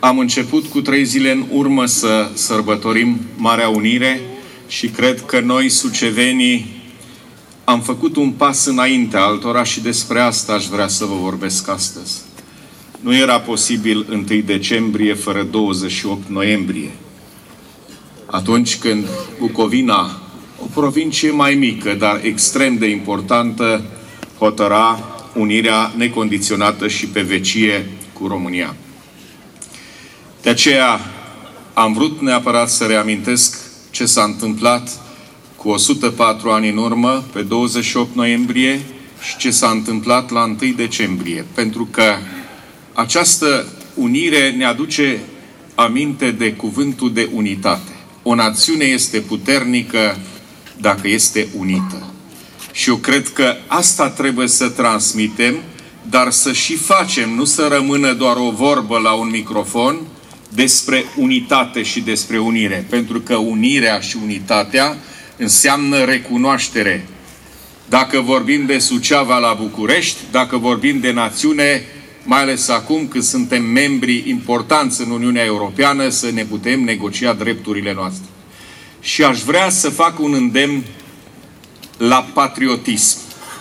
Am început cu 3 zile în urmă să sărbătorim Marea Unire și cred că noi, sucevenii, am făcut un pas înainte altora și despre asta aș vrea să vă vorbesc astăzi. Nu era posibil 1 decembrie fără 28 noiembrie. Atunci când Bucovina, o provincie mai mică, dar extrem de importantă, hotăra unirea necondiționată și pe vecie cu România. De aceea am vrut neapărat să reamintesc ce s-a întâmplat cu 104 ani în urmă, pe 28 noiembrie, și ce s-a întâmplat la 1 decembrie. Pentru că această unire ne aduce aminte de cuvântul de unitate. O națiune este puternică dacă este unită. Și eu cred că asta trebuie să transmitem, dar să și facem, nu să rămână doar o vorbă la un microfon despre unitate și despre unire. Pentru că unirea și unitatea înseamnă recunoaștere. Dacă vorbim de Suceava la București, dacă vorbim de națiune, mai ales acum când suntem membri importanți în Uniunea Europeană, să ne putem negocia drepturile noastre. Și aș vrea să fac un îndemn la patriotism,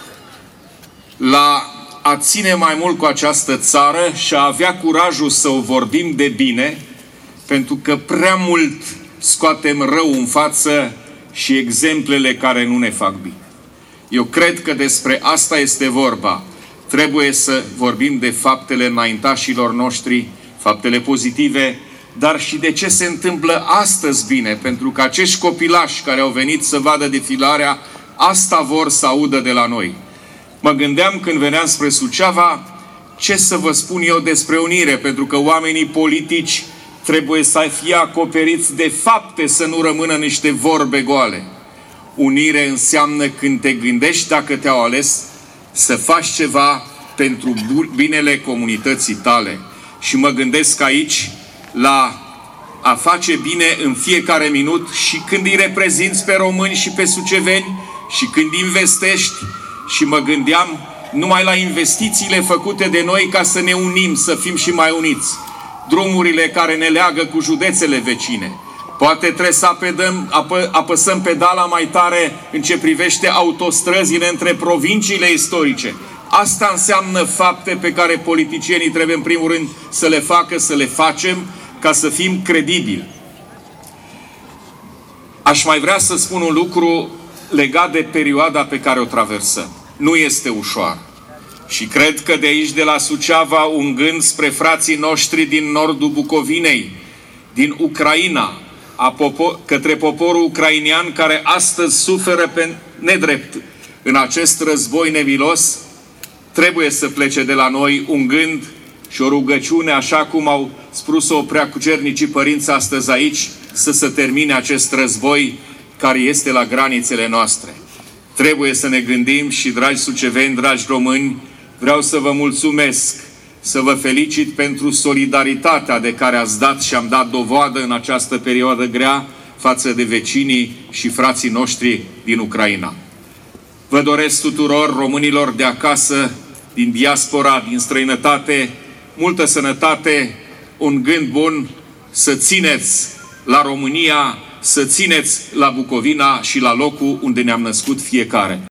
la a ține mai mult cu această țară și a avea curajul să o vorbim de bine, pentru că prea mult scoatem rău în față și exemplele care nu ne fac bine. Eu cred că despre asta este vorba. Trebuie să vorbim de faptele înaintașilor noștri, faptele pozitive, dar și de ce se întâmplă astăzi bine, pentru că acești copilași care au venit să vadă defilarea, asta vor să audă de la noi. Mă gândeam când veneam spre Suceava, ce să vă spun eu despre unire, pentru că oamenii politici trebuie să fie acoperiți de fapte, să nu rămână niște vorbe goale. Unire înseamnă când te gândești, dacă te-au ales, să faci ceva pentru binele comunității tale. Și mă gândesc aici la a face bine în fiecare minut și când îi reprezinți pe români și pe suceveni și când investești. Și mă gândeam numai la investițiile făcute de noi ca să ne unim, să fim și mai uniți. Drumurile care ne leagă cu județele vecine. Poate trebuie să apăsăm pedala mai tare în ce privește autostrăzile între provinciile istorice. Asta înseamnă fapte pe care politicienii trebuie în primul rând să le facă, să le facem, ca să fim credibili. Aș mai vrea să spun un lucru legat de perioada pe care o traversăm. Nu este ușor. Și cred că de aici, de la Suceava, un gând spre frații noștri din nordul Bucovinei, din Ucraina, către poporul ucrainean care astăzi suferă pe nedrept în acest război nevilos, trebuie să plece de la noi un gând și o rugăciune, așa cum au spus-o preacucernicii părinți astăzi aici, să se termine acest război care este la granițele noastre. Trebuie să ne gândim și, dragi suceveni, dragi români, vreau să vă mulțumesc, să vă felicit pentru solidaritatea de care ați dat și am dat dovadă în această perioadă grea față de vecinii și frații noștri din Ucraina. Vă doresc tuturor românilor de acasă, din diaspora, din străinătate, multă sănătate, un gând bun, să țineți la România, să țineți la Bucovina și la locul unde ne-am născut fiecare.